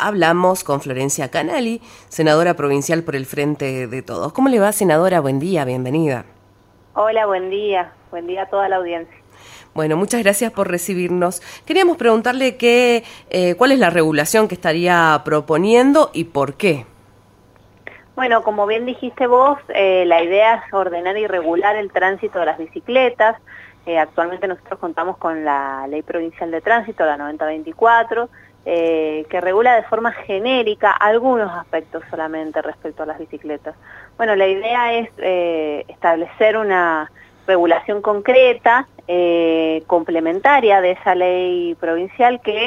hablamos con Florencia Canali, senadora provincial por el Frente de Todos. ¿Cómo le va, senadora? Buen día, bienvenida. Hola, buen día a toda la audiencia. Bueno, muchas gracias por recibirnos. Queríamos preguntarle cuál es la regulación que estaría proponiendo y por qué. Bueno, como bien dijiste vos, la idea es ordenar y regular el tránsito de las bicicletas. Actualmente nosotros contamos con la Ley Provincial de Tránsito, la 9024, que regula de forma genérica algunos aspectos solamente respecto a las bicicletas. Bueno, la idea es establecer una regulación concreta, complementaria de esa ley provincial que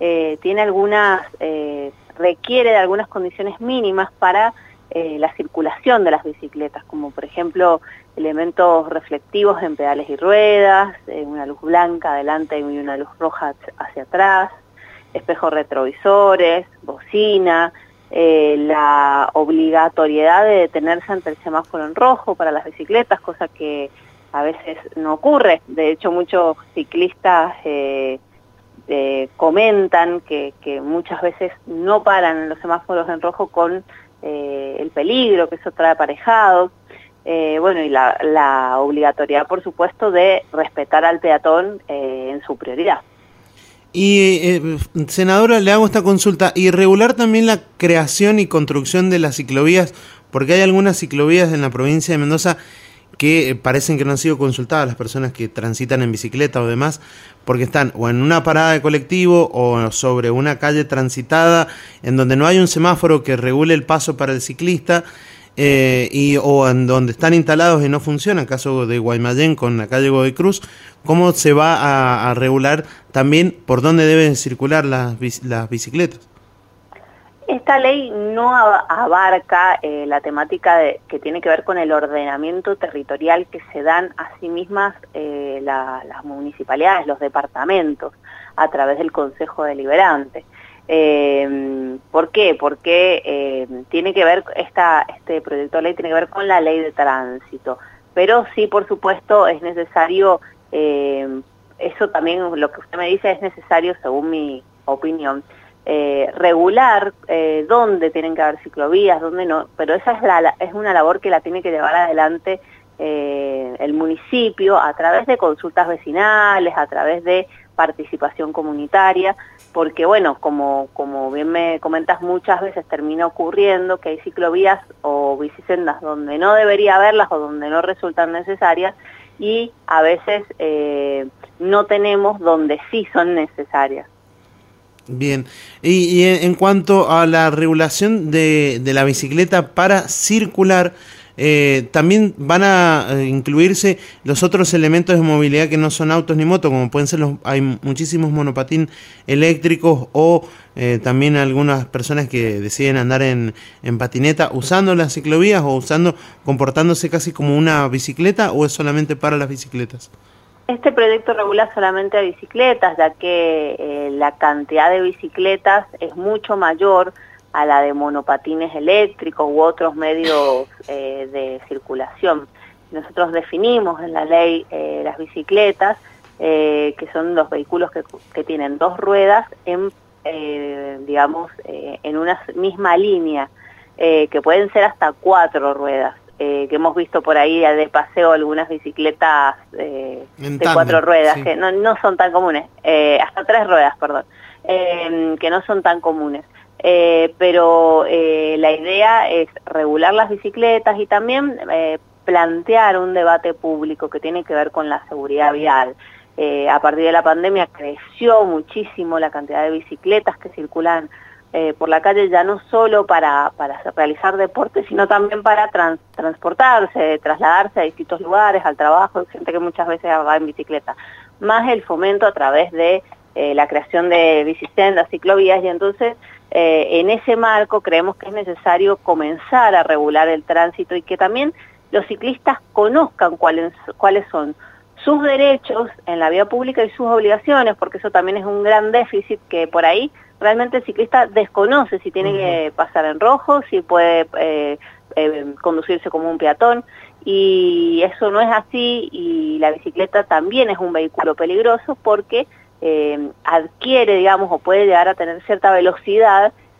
requiere de algunas condiciones mínimas para la circulación de las bicicletas, como por ejemplo elementos reflectivos en pedales y ruedas, una luz blanca adelante y una luz roja hacia atrás, espejos retrovisores, bocina, la obligatoriedad de detenerse ante el semáforo en rojo para las bicicletas, cosa que a veces no ocurre. De hecho, muchos ciclistas comentan que muchas veces no paran en los semáforos en rojo con el peligro que eso trae aparejado. Bueno, y la obligatoriedad, por supuesto, de respetar al peatón en su prioridad. Y, senadora, le hago esta consulta, y regular también la creación y construcción de las ciclovías, porque hay algunas ciclovías en la provincia de Mendoza que parecen que no han sido consultadas las personas que transitan en bicicleta o demás, porque están o en una parada de colectivo o sobre una calle transitada en donde no hay un semáforo que regule el paso para el ciclista, o en donde están instalados y no funcionan, caso de Guaymallén con la calle Godoy Cruz. ¿Cómo se va a regular también por dónde deben circular las bicicletas? Esta ley no abarca la temática que tiene que ver con el ordenamiento territorial que se dan a sí mismas las municipalidades, los departamentos, a través del Consejo Deliberante. ¿Por qué? Porque tiene que ver, este proyecto de ley tiene que ver con la ley de tránsito, pero sí, por supuesto, es necesario, eso también, lo que usted me dice, es necesario, según mi opinión, regular dónde tienen que haber ciclovías, dónde no, pero esa es una labor que la tiene que llevar adelante el municipio a través de consultas vecinales, a través de participación comunitaria, porque bueno, como bien me comentas, muchas veces termina ocurriendo que hay ciclovías o bicisendas donde no debería haberlas o donde no resultan necesarias, y a veces no tenemos donde sí son necesarias. Bien, y en cuanto a la regulación de la bicicleta para circular, también van a incluirse los otros elementos de movilidad que no son autos ni motos, como pueden ser hay muchísimos monopatín eléctricos o también algunas personas que deciden andar en patineta usando las ciclovías o comportándose casi como una bicicleta, ¿o es solamente para las bicicletas? Este proyecto regula solamente a bicicletas, ya que la cantidad de bicicletas es mucho mayor a la de monopatines eléctricos u otros medios de circulación. Nosotros definimos en la ley las bicicletas, que son los vehículos que tienen dos ruedas en una misma línea, que pueden ser hasta 4 ruedas. Que hemos visto por ahí de paseo algunas bicicletas de 4 ruedas, sí, que no son tan comunes, hasta 3 ruedas, perdón, que no son tan comunes. Pero la idea es regular las bicicletas y también plantear un debate público que tiene que ver con la seguridad vial. A partir de la pandemia creció muchísimo la cantidad de bicicletas que circulan por la calle, ya no solo para realizar deporte, sino también para transportarse, trasladarse a distintos lugares, al trabajo, gente que muchas veces va en bicicleta, más el fomento a través de la creación de bicisendas, ciclovías, y entonces en ese marco creemos que es necesario comenzar a regular el tránsito y que también los ciclistas conozcan cuáles son sus derechos en la vía pública y sus obligaciones, porque eso también es un gran déficit que por ahí realmente el ciclista desconoce si tiene que pasar en rojo, si puede conducirse como un peatón, y eso no es así, y la bicicleta también es un vehículo peligroso porque adquiere, digamos, o puede llegar a tener cierta velocidad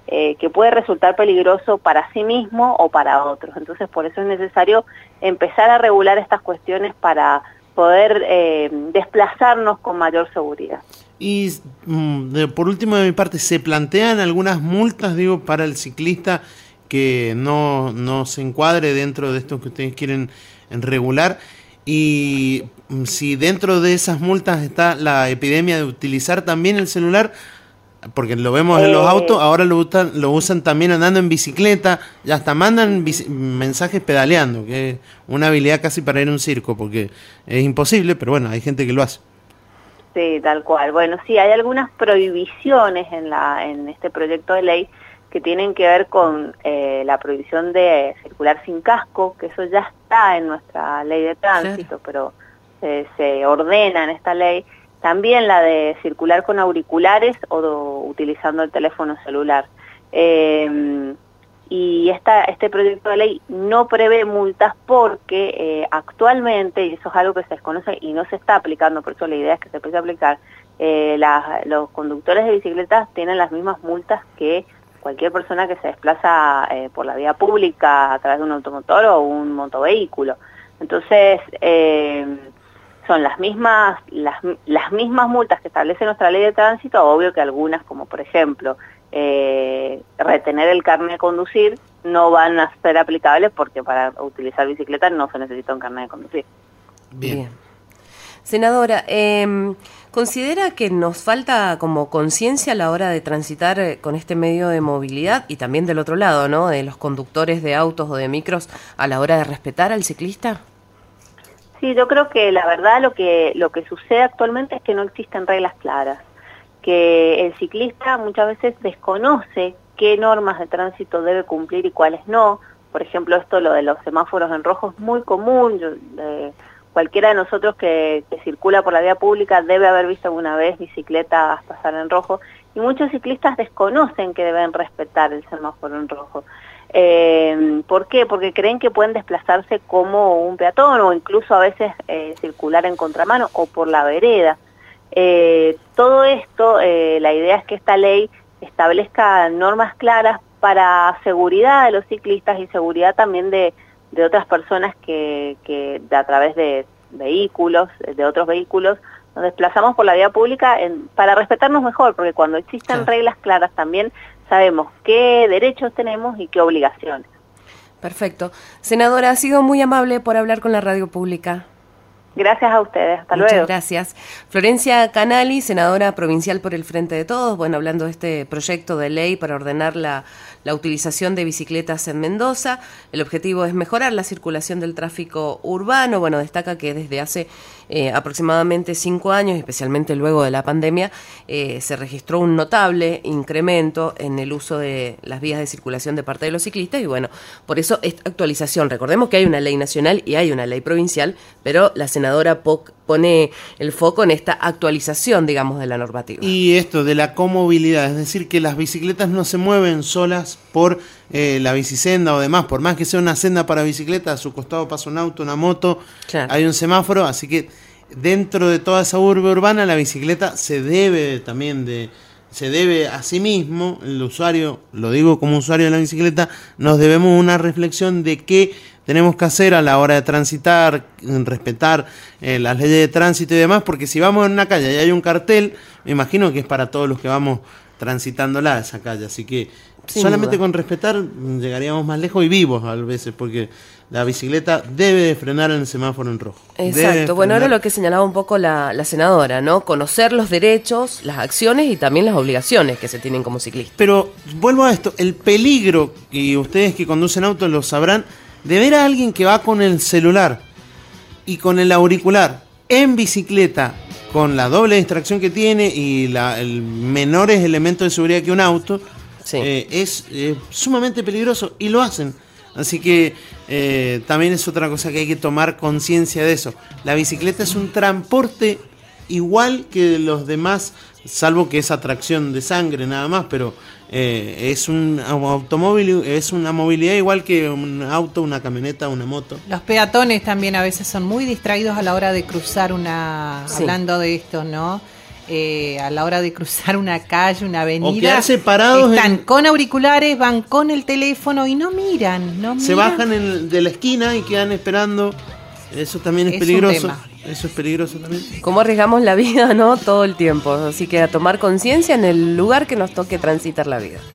que puede resultar peligroso para sí mismo o para otros. Entonces, por eso es necesario empezar a regular estas cuestiones para poder desplazarnos con mayor seguridad. Y por último, de mi parte, ¿se plantean algunas multas, digo, para el ciclista que no se encuadre dentro de esto que ustedes quieren regular? Y si dentro de esas multas está la epidemia de utilizar también el celular, porque lo vemos en los autos, ahora lo usan también andando en bicicleta, ya hasta mandan mensajes pedaleando, que es una habilidad casi para ir a un circo, porque es imposible, pero bueno, hay gente que lo hace. Sí, tal cual. Bueno, sí, hay algunas prohibiciones en este proyecto de ley que tienen que ver con la prohibición de circular sin casco, que eso ya está en nuestra ley de tránsito, pero se ordena en esta ley. También la de circular con auriculares o utilizando el teléfono celular. Y este proyecto de ley no prevé multas porque actualmente, y eso es algo que se desconoce y no se está aplicando, por eso la idea es que se empiece a aplicar, los conductores de bicicletas tienen las mismas multas que cualquier persona que se desplaza por la vía pública a través de un automotor o un motovehículo. Entonces, son las mismas multas que establece nuestra ley de tránsito, obvio que algunas, como por ejemplo, retener el carnet de conducir, no van a ser aplicables porque para utilizar bicicleta no se necesita un carnet de conducir. Bien. Senadora, ¿considera que nos falta como conciencia a la hora de transitar con este medio de movilidad y también del otro lado, ¿no?, de los conductores de autos o de micros a la hora de respetar al ciclista? Sí, yo creo que la verdad lo que sucede actualmente es que no existen reglas claras, que el ciclista muchas veces desconoce qué normas de tránsito debe cumplir y cuáles no. Por ejemplo, lo de los semáforos en rojo es muy común. Cualquiera de nosotros que circula por la vía pública debe haber visto alguna vez bicicletas pasar en rojo, y muchos ciclistas desconocen que deben respetar el semáforo en rojo. ¿Por qué? Porque creen que pueden desplazarse como un peatón o incluso a veces circular en contramano o por la vereda. Todo esto, la idea es que esta ley establezca normas claras para seguridad de los ciclistas y seguridad también de otras personas que a través de vehículos, de otros vehículos, nos desplazamos por la vía pública para respetarnos mejor, porque cuando existen reglas claras también sabemos qué derechos tenemos y qué obligaciones. Perfecto. Senadora, ha sido muy amable por hablar con la radio pública. Gracias a ustedes, hasta luego. Muchas gracias. Florencia Canali, senadora provincial por el Frente de Todos, bueno, hablando de este proyecto de ley para ordenar la utilización de bicicletas en Mendoza. El objetivo es mejorar la circulación del tráfico urbano. Bueno, destaca que desde hace aproximadamente 5 años, especialmente luego de la pandemia, se registró un notable incremento en el uso de las vías de circulación de parte de los ciclistas y bueno, por eso esta actualización. Recordemos que hay una ley nacional y hay una ley provincial, pero la senadora pone el foco en esta actualización, digamos, de la normativa. Y esto de la comovilidad, es decir, que las bicicletas no se mueven solas por la bicisenda o demás, por más que sea una senda para bicicleta, a su costado pasa un auto, una moto, claro, hay un semáforo, así que dentro de toda esa urbe urbana la bicicleta se debe a sí mismo, el usuario, lo digo como usuario de la bicicleta, nos debemos una reflexión de qué tenemos que hacer a la hora de transitar, respetar las leyes de tránsito y demás, porque si vamos en una calle y hay un cartel, me imagino que es para todos los que vamos transitándola esa calle, así que sin solamente duda, con respetar llegaríamos más lejos y vivos a veces, porque la bicicleta debe de frenar en el semáforo en rojo. Exacto, bueno, era lo que señalaba un poco la senadora, ¿no? Conocer los derechos, las acciones y también las obligaciones que se tienen como ciclistas. Pero vuelvo a esto, el peligro, y ustedes que conducen autos lo sabrán, de ver a alguien que va con el celular y con el auricular en bicicleta, con la doble distracción que tiene y el menores elementos de seguridad que un auto, sí, es sumamente peligroso y lo hacen. Así que también es otra cosa que hay que tomar conciencia de eso. La bicicleta es un transporte igual que los demás, salvo que es atracción de sangre nada más, pero es un automóvil, es una movilidad igual que un auto, una camioneta, una moto. Los peatones también a veces son muy distraídos a la hora de cruzar hablando de esto, ¿no? a la hora de cruzar una calle, una avenida. O quedarse parados. Están con auriculares, van con el teléfono y no miran. Se bajan de la esquina y quedan esperando. Eso también es peligroso. Eso es peligroso también. Cómo arriesgamos la vida, ¿no? Todo el tiempo. Así que a tomar conciencia en el lugar que nos toque transitar la vida.